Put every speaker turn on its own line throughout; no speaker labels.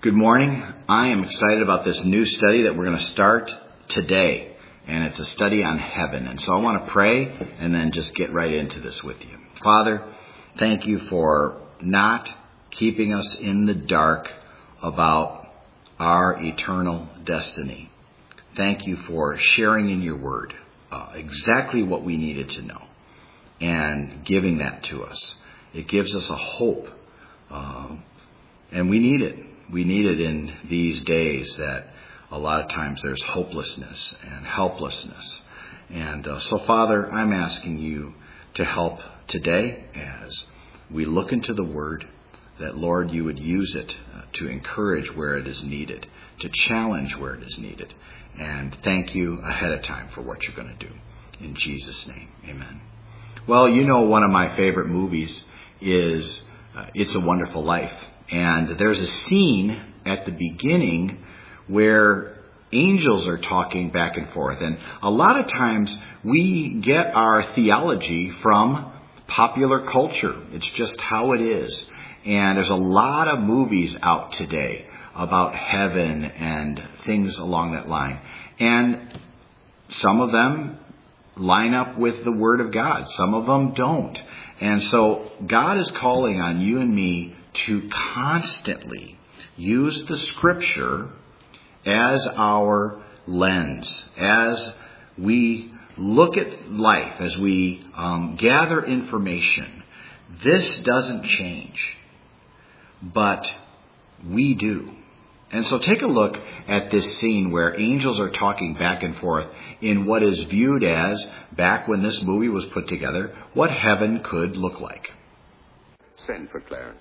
Good morning. I am excited about this new study that we're going to start today. And it's a study on heaven. And so I want to pray and then just get right into this with you. Father, thank you for not keeping us in the dark about our eternal destiny. Thank you for sharing in your word exactly what we needed to know and giving that to us. It gives us a hope, and we need it. We need it in these days that a lot of times there's hopelessness and helplessness. And so, Father, I'm asking you to help today as we look into the Word, that, Lord, you would use it to encourage where it is needed, to challenge where it is needed. And thank you ahead of time for what you're going to do. In Jesus' name, amen. Well, you know, one of my favorite movies is It's a Wonderful Life. And there's a scene at the beginning where angels are talking back and forth. And a lot of times we get our theology from popular culture. It's just how it is. And there's a lot of movies out today about heaven and things along that line. And some of them line up with the Word of God. Some of them don't. And so God is calling on you and me to constantly use the Scripture as our lens, as we look at life, as we gather information. This doesn't change, but we do. And so take a look at this scene where angels are talking back and forth in what is viewed as, back when this movie was put together, what heaven could look like.
Send for Clarence.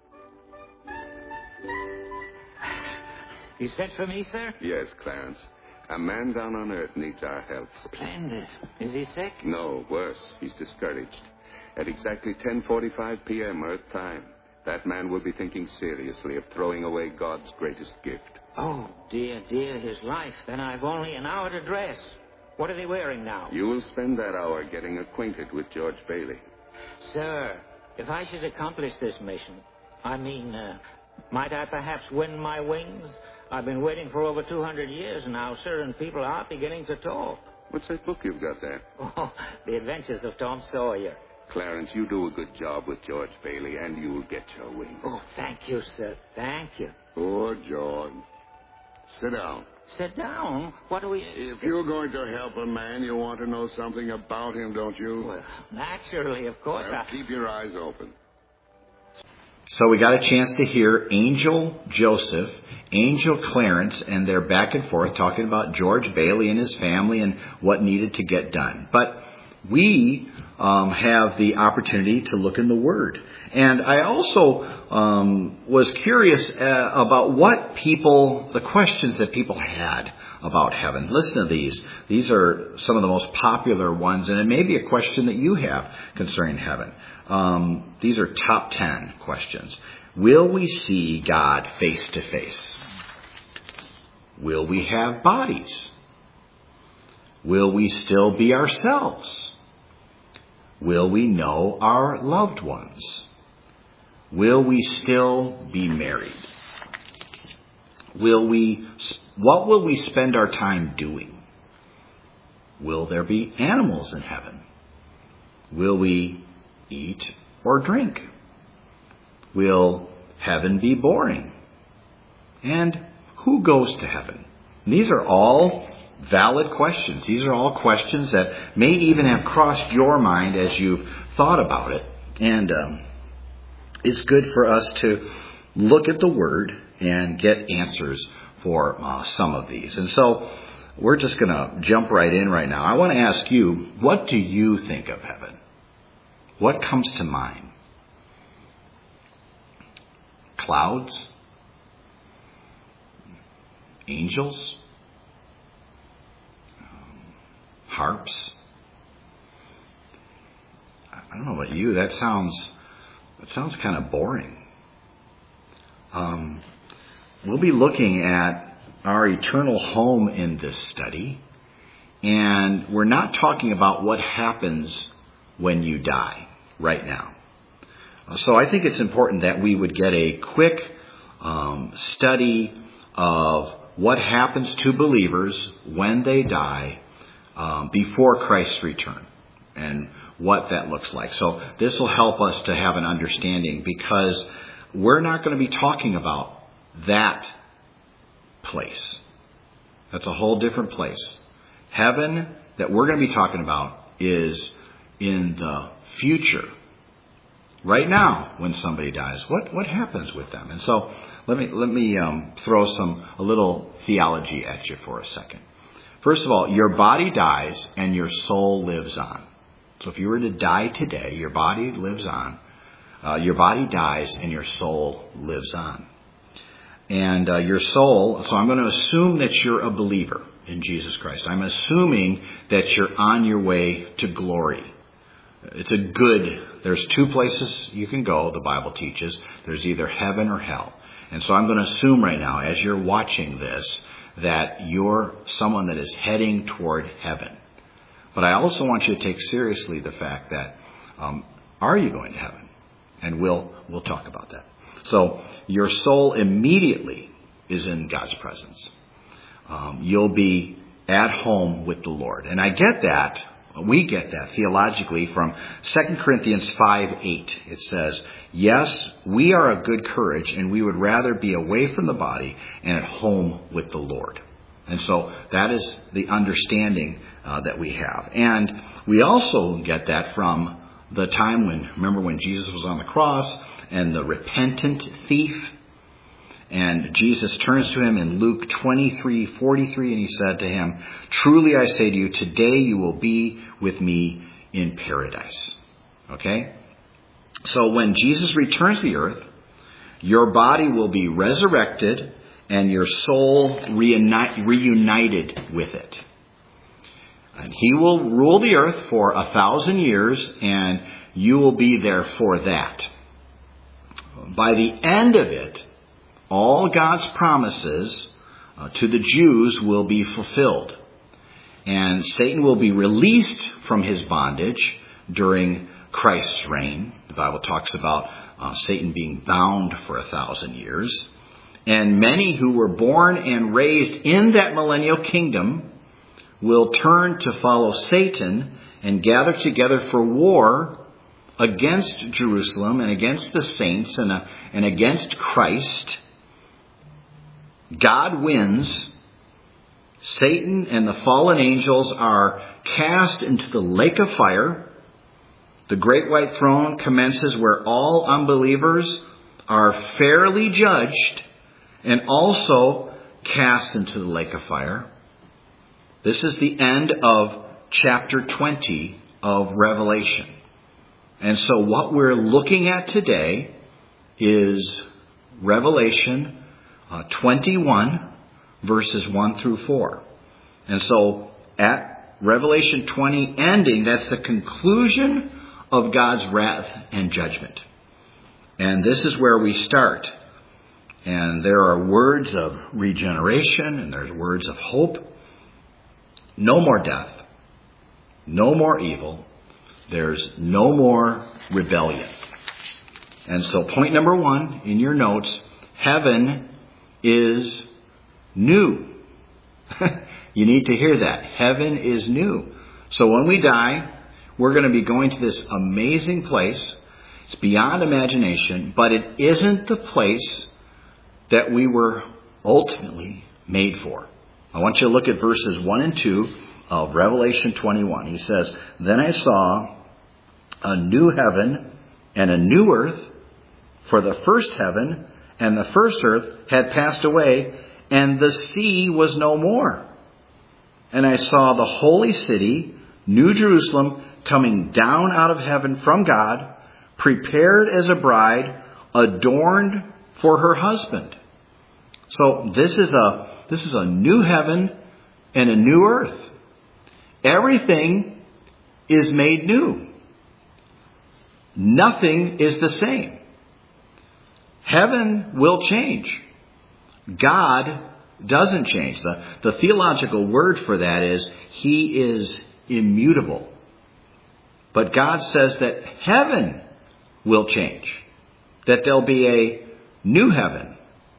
You sent for me, sir?
Yes, Clarence. A man down on Earth needs our help.
Splendid. Is he sick?
No, worse. He's discouraged. At exactly 10:45 p.m. Earth time, that man will be thinking seriously of throwing away God's greatest gift.
Oh, dear, his life. Then I've only an hour to dress. What are they wearing now?
You will spend that hour getting acquainted with George Bailey.
Sir, if I should accomplish this mission, might I perhaps win my wings? I've been waiting for over 200 years now, sir, and people are beginning to talk.
What's that book you've got there?
Oh, The Adventures of Tom Sawyer.
Clarence, you do a good job with George Bailey, and you'll get your wings.
Oh, thank you, sir. Thank you.
Poor George. Sit down.
Sit down? What do we...
If you're going to help a man, you want to know something about him, don't you?
Well, naturally, of course.
Well, keep your eyes open.
So we got a chance to hear Angel Joseph, Angel Clarence, and they're back and forth talking about George Bailey and his family and what needed to get done. But we have the opportunity to look in the Word. And I also was curious about the questions that people had about heaven. Listen to these. These are some of the most popular ones, and it may be a question that you have concerning heaven. These are top 10 questions. Will we see God face to face? Will we have bodies? Will we still be ourselves? Will we know our loved ones? Will we still be married? What will we spend our time doing? Will there be animals in heaven? Will we eat or drink? Will heaven be boring? And who goes to heaven? These are all valid questions. These are all questions that may even have crossed your mind as you've thought about it. And it's good for us to look at the Word and get answers for some of these. And so we're just going to jump right in right now. I want to ask you, what do you think of heaven? What comes to mind? Clouds? Angels? Harps? I don't know about you. That sounds kind of boring. We'll be looking at our eternal home in this study, and we're not talking about what happens when you die right now. So I think it's important that we would get a quick study of what happens to believers when they die before Christ's return and what that looks like. So this will help us to have an understanding, because we're not going to be talking about that place. That's a whole different place. Heaven that we're going to be talking about is in the future. Right now, when somebody dies, what happens with them? And so let me throw a little theology at you for a second. First of all, your body dies and your soul lives on. So if you were to die today, your body lives on. Your body dies and your soul lives on. And your soul, so I'm going to assume that you're a believer in Jesus Christ. I'm assuming that you're on your way to glory. There's two places you can go, the Bible teaches. There's either heaven or hell. And so I'm going to assume right now, as you're watching this, that you're someone that is heading toward heaven. But I also want you to take seriously the fact that, are you going to heaven? And we'll talk about that. So your soul immediately is in God's presence. You'll be at home with the Lord. And I get that. We get that theologically from 2 Corinthians 5:8. It says, yes, we are of good courage, and we would rather be away from the body and at home with the Lord. And so that is the understanding that we have. And we also get that from the time when Jesus was on the cross and the repentant thief. And Jesus turns to him in Luke 23:43, and he said to him, truly I say to you, today you will be with me in paradise. Okay? So when Jesus returns to the earth, your body will be resurrected and your soul reunited with it. And he will rule the earth for 1,000 years, and you will be there for that. By the end of it, all God's promises to the Jews will be fulfilled. And Satan will be released from his bondage during Christ's reign. The Bible talks about Satan being bound for 1,000 years. And many who were born and raised in that millennial kingdom will turn to follow Satan and gather together for war against Jerusalem and against the saints and against Christ. God wins. Satan and the fallen angels are cast into the lake of fire. The great white throne commences, where all unbelievers are fairly judged and also cast into the lake of fire. This is the end of chapter 20 of Revelation. And so what we're looking at today is Revelation 21, verses 1 through 4. And so at Revelation 20 ending, that's the conclusion of God's wrath and judgment. And this is where we start. And there are words of regeneration, and there's words of hope. No more death. No more evil. There's no more rebellion. And so point number 1 in your notes, heaven is new. You need to hear that. Heaven is new. So when we die, we're going to be going to this amazing place. It's beyond imagination, but it isn't the place that we were ultimately made for. I want you to look at verses 1 and 2 of Revelation 21. He says, then I saw a new heaven and a new earth, for the first heaven and the first earth had passed away, and the sea was no more. And I saw the holy city, New Jerusalem, coming down out of heaven from God, prepared as a bride, adorned for her husband. So this is a new heaven and a new earth. Everything is made new. Nothing is the same. Heaven will change. God doesn't change. The theological word for that is He is immutable. But God says that heaven will change. That there'll be a new heaven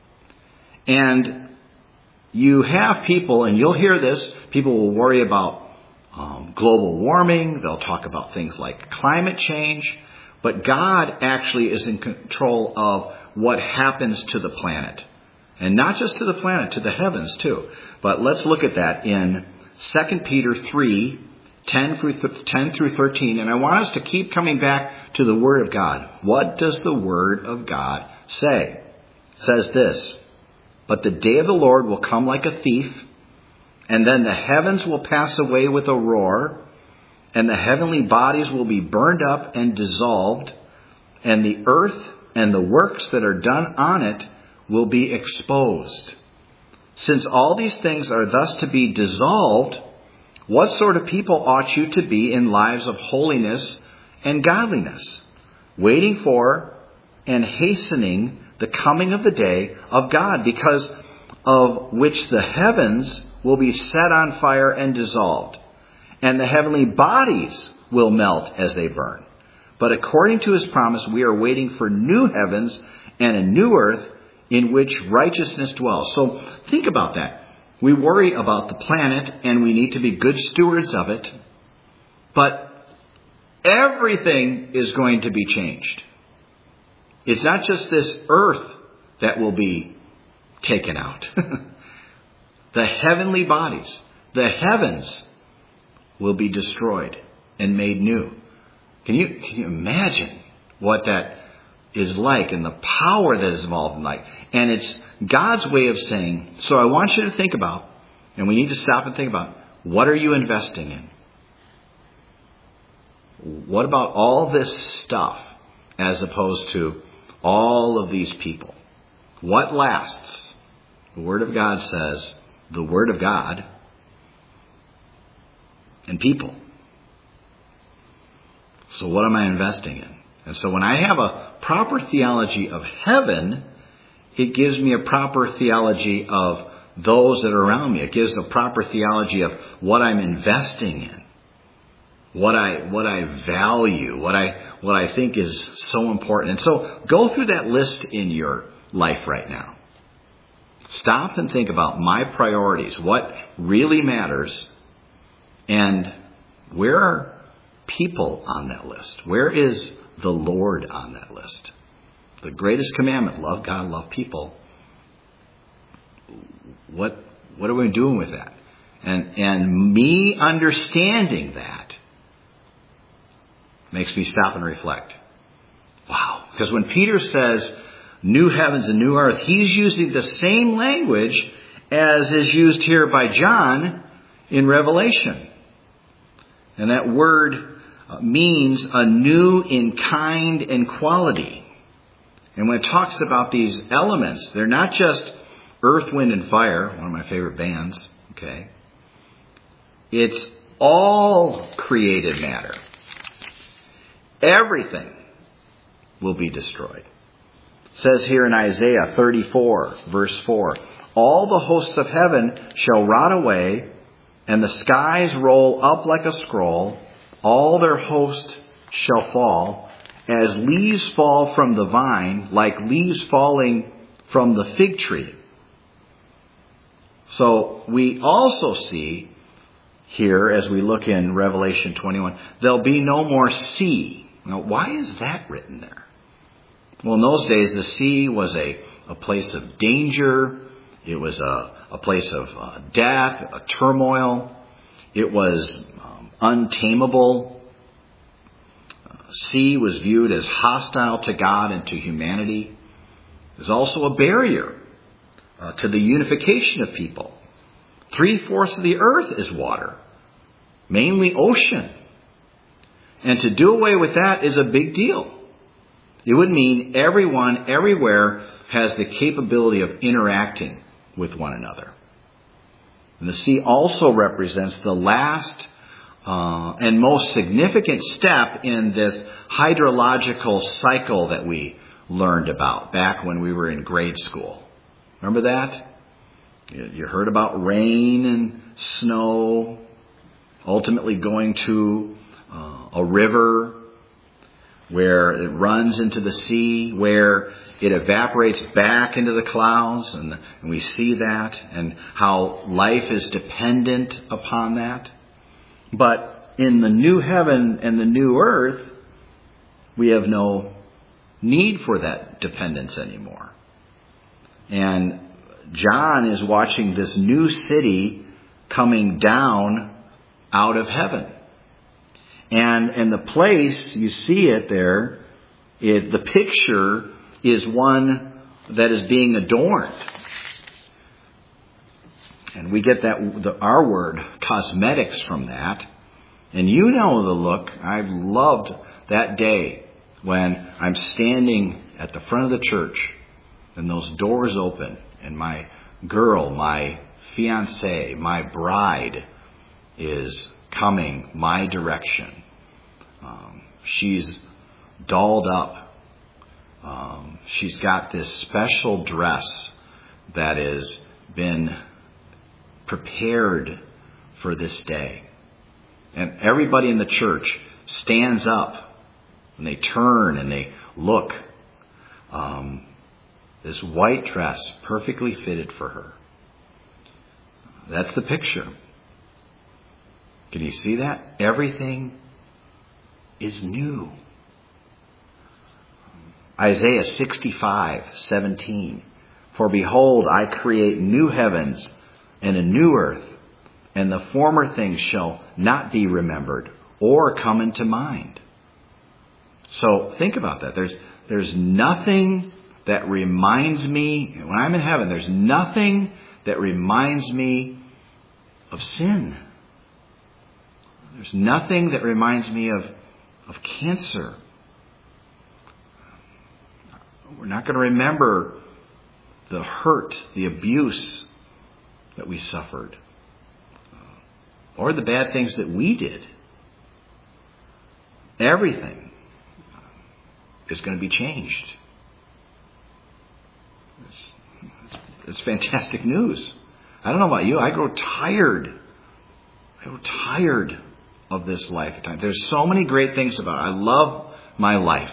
And you have people, and you'll hear this, people will worry about global warming. They'll talk about things like climate change. But God actually is in control of what happens to the planet. And not just to the planet, to the heavens too. But let's look at that in 2 Peter 3, 10 through 13. And I want us to keep coming back to the Word of God. What does the Word of God say? It says this, "But the day of the Lord will come like a thief, and then the heavens will pass away with a roar, and the heavenly bodies will be burned up and dissolved, and the earth and the works that are done on it will be exposed. Since all these things are thus to be dissolved, what sort of people ought you to be in lives of holiness and godliness, waiting for and hastening the coming of the day of God, because of which the heavens will be set on fire and dissolved, and the heavenly bodies will melt as they burn. But according to his promise, we are waiting for new heavens and a new earth in which righteousness dwells." So think about that. We worry about the planet, and we need to be good stewards of it. But everything is going to be changed. It's not just this earth that will be taken out. The heavenly bodies, the heavens, will be destroyed and made new. Can you imagine what that is like and the power that is involved in life? And it's God's way of saying, so I want you to think about, and we need to stop and think about, what are you investing in? What about all this stuff as opposed to all of these people? What lasts? The Word of God says, the Word of God and people. So what am I investing in? And so when I have a proper theology of heaven, it gives me a proper theology of those that are around me. It gives a proper theology of what I'm investing in, what I value, what I think is so important. And so go through that list in your life right now. Stop and think about my priorities, what really matters, and where are people on that list? Where is the Lord on that list? The greatest commandment, love God, love people. What are we doing with that? And me understanding that makes me stop and reflect. Wow. Because when Peter says new heavens and new earth, he's using the same language as is used here by John in Revelation. And that word means anew in kind and quality. And when it talks about these elements, they're not just earth, wind, and fire, one of my favorite bands, okay? It's all created matter. Everything will be destroyed. It says here in Isaiah 34, verse 4, all the hosts of heaven shall rot away, and the skies roll up like a scroll. All their host shall fall, as leaves fall from the vine, like leaves falling from the fig tree. So we also see here, as we look in Revelation 21, there'll be no more sea. Now, why is that written there? Well, in those days, the sea was a place of danger. It was a place of death, a turmoil. It was untamable. Sea was viewed as hostile to God and to humanity. There's also a barrier to the unification of people. 3/4 of the earth is water, mainly ocean. And to do away with that is a big deal. It would mean everyone, everywhere, has the capability of interacting with one another. And the sea also represents the last and most significant step in this hydrological cycle that we learned about back when we were in grade school. Remember that? You heard about rain and snow ultimately going to a river. where it runs into the sea, where it evaporates back into the clouds, and we see that, and how life is dependent upon that. But in the new heaven and the new earth, we have no need for that dependence anymore. And John is watching this new city coming down out of heaven. And the place, you see it there, the picture is one that is being adorned. And we get our word, cosmetics, from that. And you know the look. I've loved that day when I'm standing at the front of the church and those doors open and my girl, my fiancée, my bride is coming my direction. She's dolled up. She's got this special dress that has been prepared for this day. And everybody in the church stands up and they turn and they look. This white dress perfectly fitted for her. That's the picture. Can you see that? Everything is new. Isaiah 65:17. For behold, I create new heavens and a new earth, and the former things shall not be remembered or come into mind. So think about that. There's nothing that reminds me, when I'm in heaven, there's nothing that reminds me of sin. There's nothing that reminds me of cancer. We're not going to remember the hurt, the abuse that we suffered, or the bad things that we did. Everything is going to be changed. It's fantastic news. I don't know about you. I grow tired of this lifetime. There's so many great things about it. I love my life.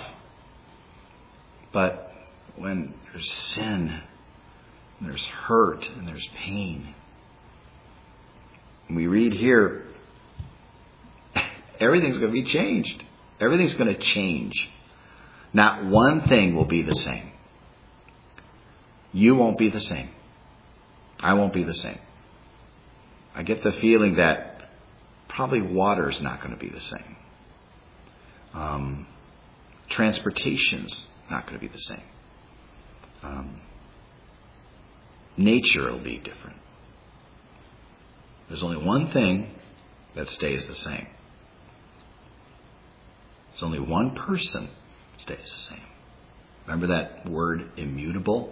But when there's sin, and there's hurt, and there's pain, and we read here, everything's going to be changed. Everything's going to change. Not one thing will be the same. You won't be the same. I won't be the same. I get the feeling that probably water's not going to be the same. Transportation's not going to be the same. Nature will be different. There's only one thing that stays the same. There's only one person that stays the same. Remember that word, immutable?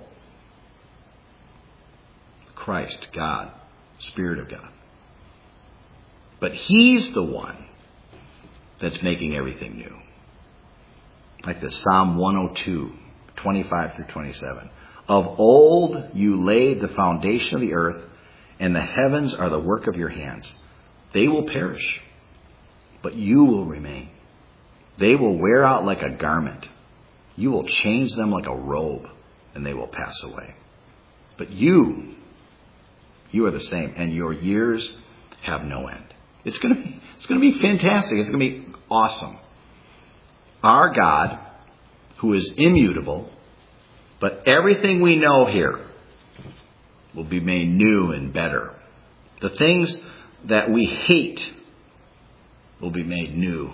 Christ, God, Spirit of God. But He's the one that's making everything new. Like the Psalm 102, 25 through 27. Of old you laid the foundation of the earth, and the heavens are the work of your hands. They will perish, but you will remain. They will wear out like a garment. You will change them like a robe, and they will pass away. But you are the same, and your years have no end. It's going to be fantastic. It's going to be awesome. Our God, who is immutable, but everything we know here will be made new and better. The things that we hate will be made new.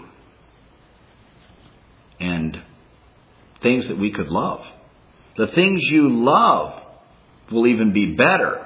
And things that we could love. The things you love will even be better.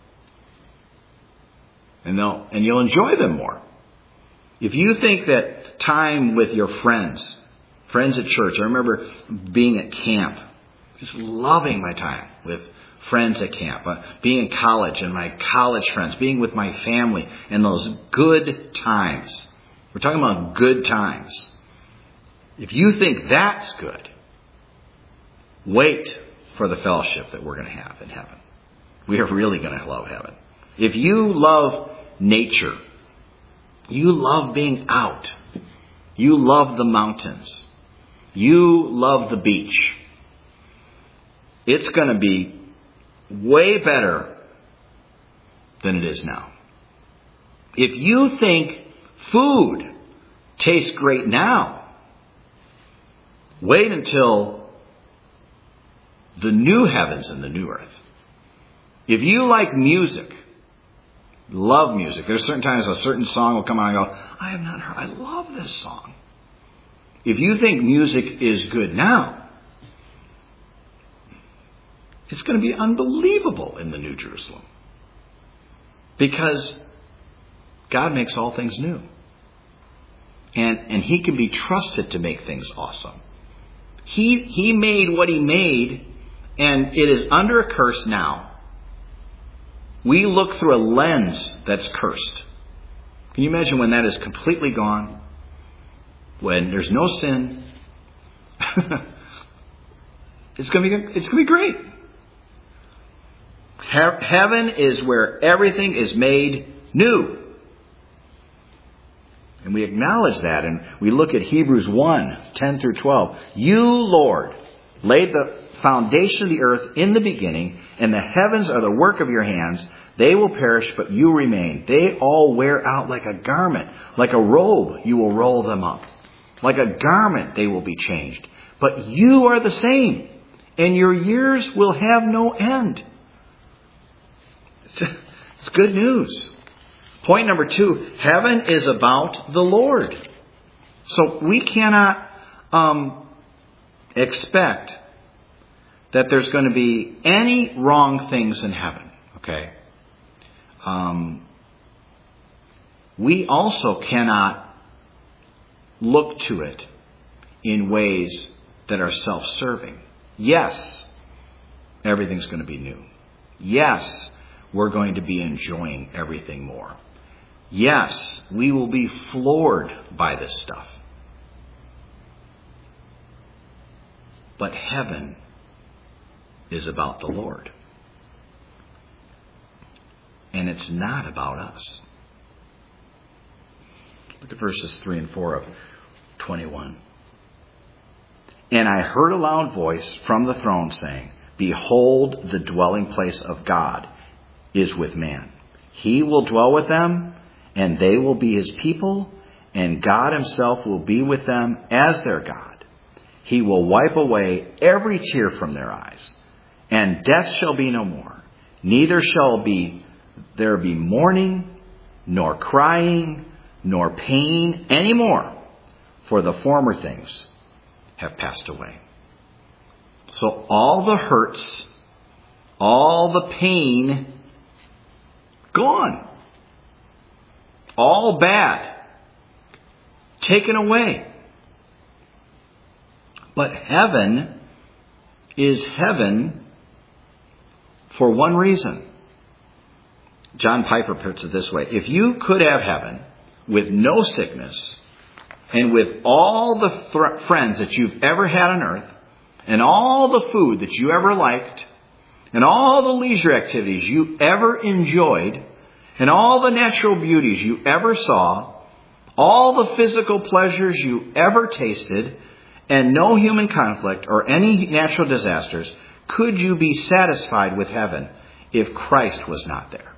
And you'll enjoy them more. If you think that time with your friends at church, I remember being at camp, just loving my time with friends at camp, being in college and my college friends, being with my family, and those good times. We're talking about good times. If you think that's good, wait for the fellowship that we're going to have in heaven. We are really going to love heaven. If you love nature, you love being out, you love the mountains, you love the beach, it's going to be way better than it is now. If you think food tastes great now, wait until the new heavens and the new earth. If you like music, love music, there's certain times a certain song will come on and go, I have not heard, I love this song. If you think music is good now, it's going to be unbelievable in the New Jerusalem. Because God makes all things new. And He can be trusted to make things awesome. He made what He made, and it is under a curse now. We look through a lens that's cursed. Can you imagine when that is completely gone? When there's no sin? It's going to be great. Heaven is where everything is made new. And we acknowledge that, and we look at Hebrews 1:10 through 12. You, Lord, laid the foundation of the earth in the beginning, and the heavens are the work of your hands. They will perish, but you remain. They all wear out like a garment. Like a robe, you will roll them up. Like a garment, they will be changed. But you are the same, and your years will have no end. It's good news. Point number 2, heaven is about the Lord. So we cannot expect that there's going to be any wrong things in heaven. Okay? We also cannot look to it in ways that are self-serving. Yes, everything's going to be new. Yes, we're going to be enjoying everything more. Yes, we will be floored by this stuff. But heaven is about the Lord. And it's not about us. Look at verses 3 and 4 of 21. And I heard a loud voice from the throne saying, Behold, the dwelling place of God is with man. He will dwell with them, and they will be His people, and God Himself will be with them as their God. He will wipe away every tear from their eyes, and death shall be no more. Neither shall there be mourning, nor crying, nor pain any more, for the former things have passed away. So all the hurts, all the pain, gone. All bad, taken away. But heaven is heaven for one reason. John Piper puts it this way. If you could have heaven with no sickness and with all the friends that you've ever had on earth and all the food that you ever liked and all the leisure activities you ever enjoyed and all the natural beauties you ever saw, all the physical pleasures you ever tasted, and no human conflict or any natural disasters, could you be satisfied with heaven if Christ was not there?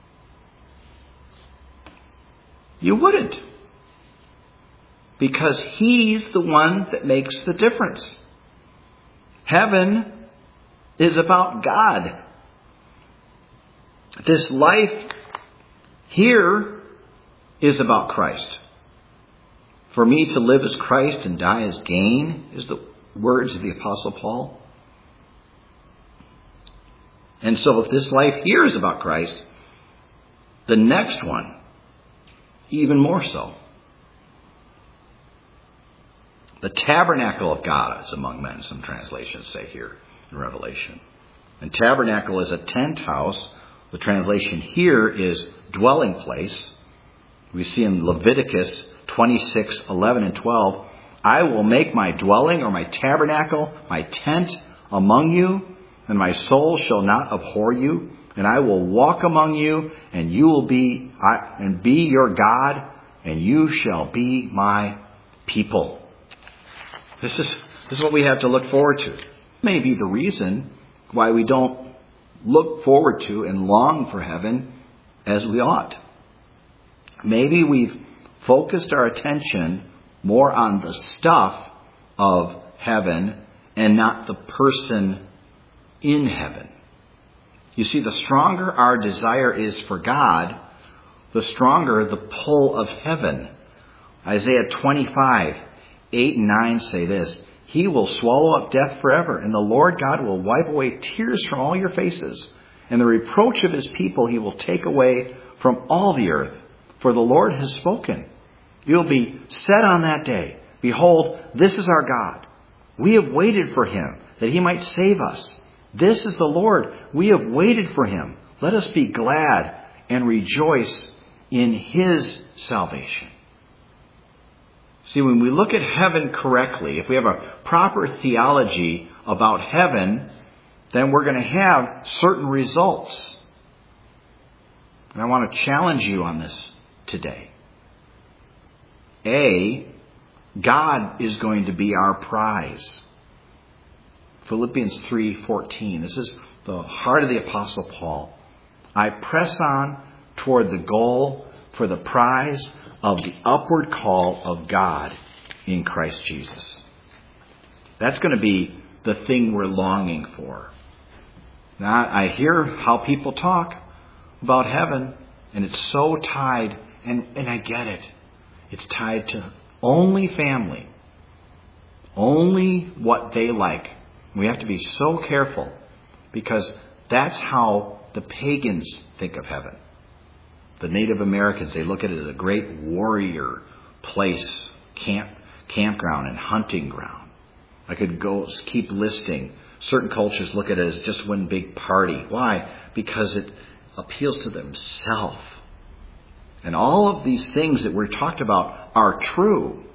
You wouldn't. Because He's the one that makes the difference. Heaven is about God. This life here is about Christ. For me to live as Christ and die as gain is the words of the Apostle Paul. And so if this life here is about Christ, the next one, even more so. The tabernacle of God is among men, some translations say here in Revelation. And tabernacle is a tent house. The translation here is dwelling place. We see in Leviticus 26:11 and 12, I will make my dwelling or my tabernacle, my tent among you, and my soul shall not abhor you. And I will walk among you, and you will be your God, and you shall be my people. This is what we have to look forward to. Maybe the reason why we don't look forward to and long for heaven as we ought. Maybe we've focused our attention more on the stuff of heaven and not the person in heaven. You see, the stronger our desire is for God, the stronger the pull of heaven. Isaiah 25, 8 and 9 say this: He will swallow up death forever, and the Lord God will wipe away tears from all your faces, and the reproach of His people He will take away from all the earth. For the Lord has spoken. You'll be said on that day, Behold, this is our God. We have waited for Him, that He might save us. This is the Lord. We have waited for Him. Let us be glad and rejoice in His salvation. See, when we look at heaven correctly, if we have a proper theology about heaven, then we're going to have certain results. And I want to challenge you on this today. A, God is going to be our prize. Philippians 3:14. This is the heart of the Apostle Paul. I press on toward the goal for the prize of the upward call of God in Christ Jesus. That's going to be the thing we're longing for. Now, I hear how people talk about heaven, and it's so tied, and I get it. It's tied to only family, only what they like. We have to be so careful, because that's how the pagans think of heaven. The Native Americans, they look at it as a great warrior place, campground and hunting ground. I could keep listing. Certain cultures look at it as just one big party. Why? Because it appeals to themselves. And all of these things that we're talked about are true.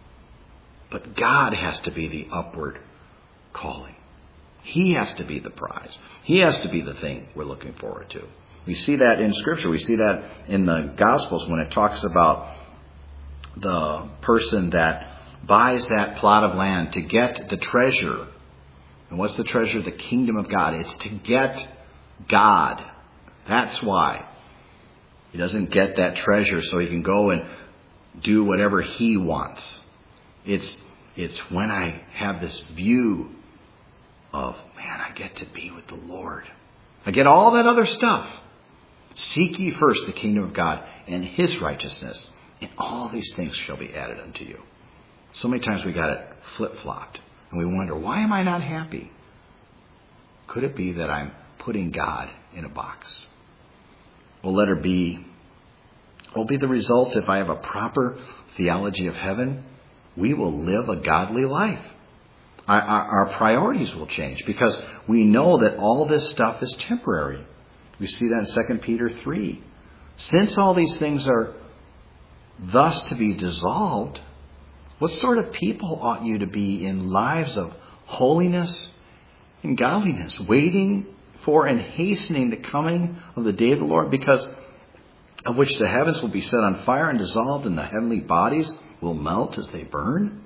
But God has to be the upward calling. He has to be the prize. He has to be the thing we're looking forward to. We see that in Scripture. We see that in the Gospels when it talks about the person that buys that plot of land to get the treasure. And what's the treasure? The kingdom of God. It's to get God. That's why. He doesn't get that treasure so he can go and do whatever he wants. It's when I have this view of, man, I get to be with the Lord. I get all that other stuff. Seek ye first the kingdom of God and His righteousness, and all these things shall be added unto you. So many times we got it flip-flopped, and we wonder, why am I not happy? Could it be that I'm putting God in a box? Well, letter B. What will be the results if I have a proper theology of heaven? We will live a godly life. Our priorities will change because we know that all this stuff is temporary. We see that in 2 Peter 3. Since all these things are thus to be dissolved, what sort of people ought you to be in lives of holiness and godliness, waiting for and hastening the coming of the day of the Lord, because of which the heavens will be set on fire and dissolved, and the heavenly bodies will melt as they burn?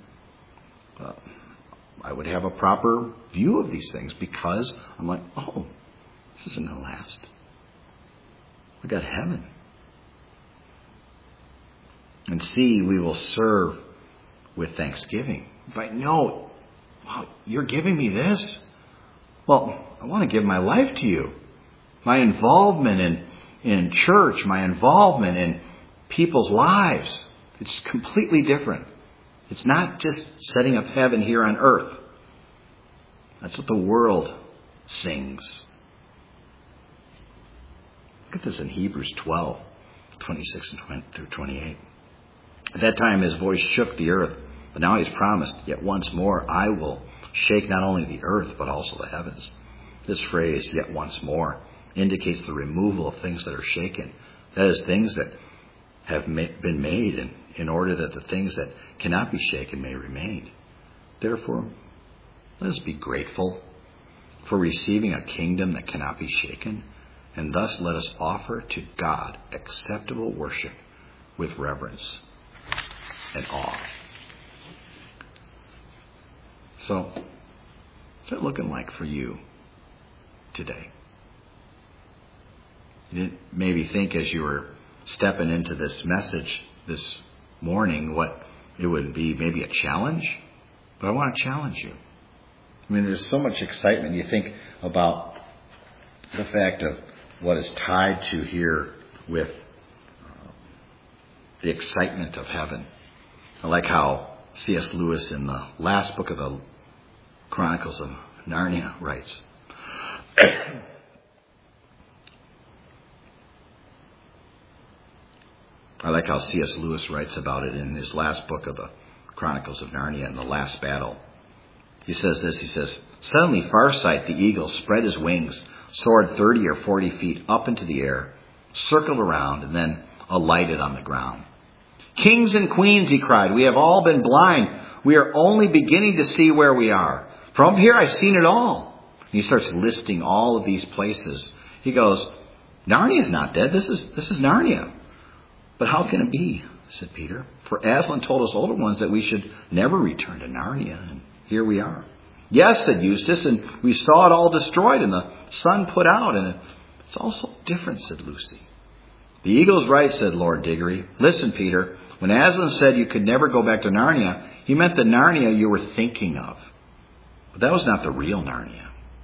I would have a proper view of these things because I'm like, oh, this isn't going to last. We got heaven. And C, we will serve with thanksgiving. But no, wow, you're giving me this? Well, I want to give my life to you. My involvement in church, my involvement in people's lives, it's completely different. It's not just setting up heaven here on earth. That's what the world sings. Look at this in Hebrews 12, 26 through 28. At that time his voice shook the earth, but now he's promised, yet once more I will shake not only the earth, but also the heavens. This phrase, yet once more, indicates the removal of things that are shaken. That is, things that have been made in order that the things that cannot be shaken may remain. Therefore, let us be grateful for receiving a kingdom that cannot be shaken, and thus let us offer to God acceptable worship with reverence and awe. So, what's it looking like for you today? You didn't maybe think as you were stepping into this message this morning what it would be, maybe a challenge. But I want to challenge you. I mean, there's so much excitement. You think about the fact of what is tied to here with the excitement of heaven. I like how C.S. Lewis in the last book of the Chronicles of Narnia writes, I like how C.S. Lewis writes about it in his last book of the Chronicles of Narnia in the last battle. He says this, he says, "Suddenly Farsight the eagle spread his wings, soared 30 or 40 feet up into the air, circled around, and then alighted on the ground. 'Kings and queens,' he cried, 'we have all been blind. We are only beginning to see where we are. From here I've seen it all.'" And he starts listing all of these places. He goes, "Narnia's not dead. This is Narnia." "But how can it be?" said Peter. "For Aslan told us older ones that we should never return to Narnia, and here we are." "Yes," said Eustace, "and we saw it all destroyed and the sun put out, and it's all so different," said Lucy. "The eagle's right," said Lord Diggory. "Listen, Peter, when Aslan said you could never go back to Narnia, he meant the Narnia you were thinking of. But that was not the real Narnia.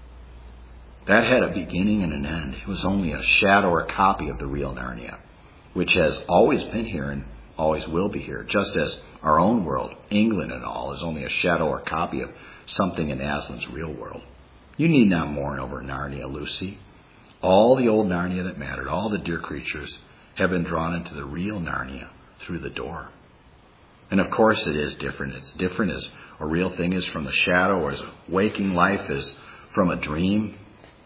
That had a beginning and an end. It was only a shadow or copy of the real Narnia, which has always been here and always will be here, just as our own world, England and all, is only a shadow or copy of something in Aslan's real world. You need not mourn over Narnia, Lucy. All the old Narnia that mattered, all the dear creatures, have been drawn into the real Narnia through the door. And of course it is different. It's different as a real thing is from the shadow, or as waking life is from a dream.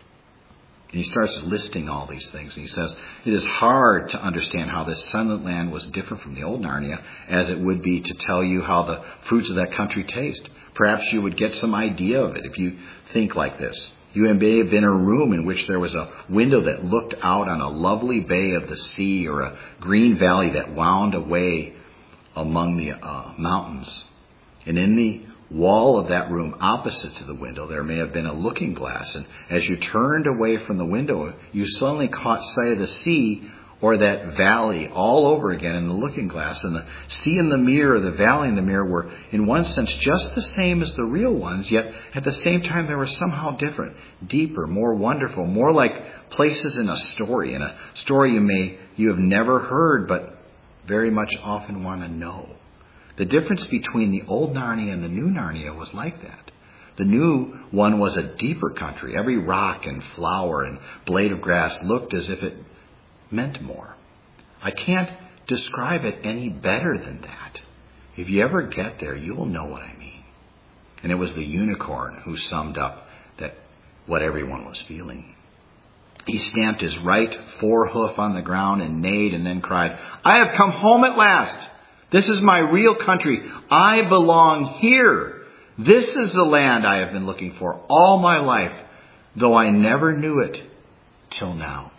And he starts listing all these things. And he says, it is hard to understand how this sunlit land was different from the old Narnia, as it would be to tell you how the fruits of that country taste. Perhaps you would get some idea of it if you think like this. You may have been in a room in which there was a window that looked out on a lovely bay of the sea, or a green valley that wound away among the mountains. And in the wall of that room opposite to the window, there may have been a looking glass. And as you turned away from the window, you suddenly caught sight of the sea or that valley all over again in the looking glass. And the sea in the mirror, the valley in the mirror were in one sense just the same as the real ones, yet at the same time they were somehow different, deeper, more wonderful, more like places in a story you have never heard but very much often want to know. The difference between the old Narnia and the new Narnia was like that. The new one was a deeper country. Every rock and flower and blade of grass looked as if it meant more. I can't describe it any better than that. If you ever get there, you'll know what I mean. And it was the unicorn who summed up that what everyone was feeling. He stamped his right forehoof on the ground and neighed and then cried, "I have come home at last. This is my real country. I belong here. This is the land I have been looking for all my life, though I never knew it till now."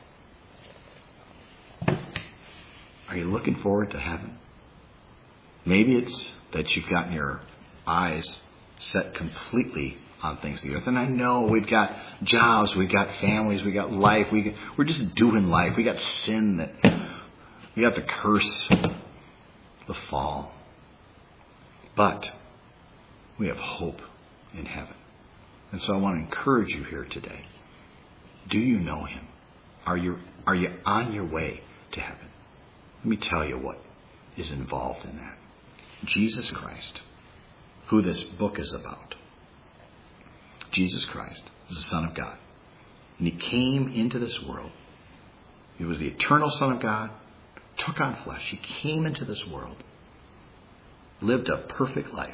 Are you looking forward to heaven? Maybe it's that you've gotten your eyes set completely on things of the earth. And I know we've got jobs, we've got families, we've got life. We're just doing life. We got sin, we got the curse, the fall. But we have hope in heaven. And so I want to encourage you here today. Do you know him? Are you on your way to heaven? Let me tell you what is involved in that. Jesus Christ, who this book is about. Jesus Christ is the Son of God. And he came into this world. He was the eternal Son of God, took on flesh. He came into this world, lived a perfect life.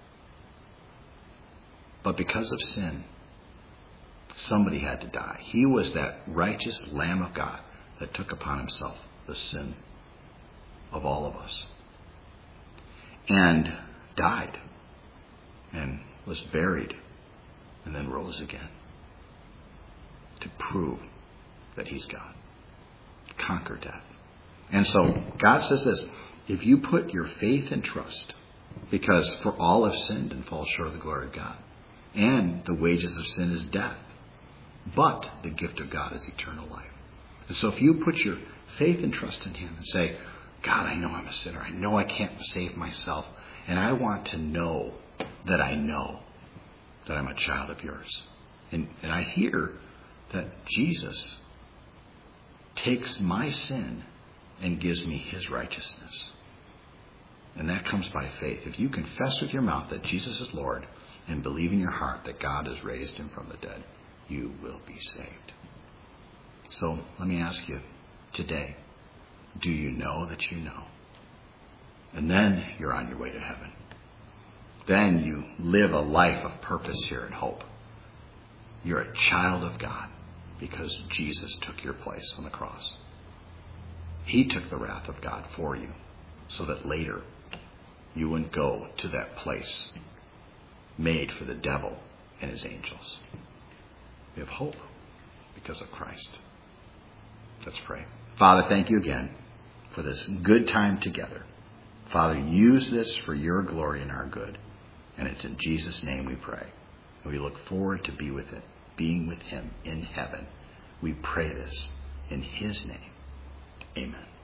But because of sin, somebody had to die. He was that righteous Lamb of God that took upon himself the sin of all of us. And died. And was buried. And then rose again. To prove that he's God. Conquer death. And so God says this, if you put your faith and trust Because for all have sinned and fall short of the glory of God. And the wages of sin is death. But the gift of God is eternal life. And so if you put your faith and trust in Him and say, God, I know I'm a sinner. I know I can't save myself. And I want to know that I'm a child of yours. And I hear that Jesus takes my sin and gives me His righteousness. And that comes by faith. If you confess with your mouth that Jesus is Lord and believe in your heart that God has raised Him from the dead, you will be saved. So let me ask you today, do you know that you know? And then you're on your way to heaven. Then you live a life of purpose here and hope. You're a child of God because Jesus took your place on the cross. He took the wrath of God for you so that later you wouldn't go to that place made for the devil and his angels. We have hope because of Christ. Let's pray. Father, thank you again for this good time together. Father, use this for your glory and our good. And it's in Jesus' name we pray. And we look forward to being with Him in heaven. We pray this in His name. Amen.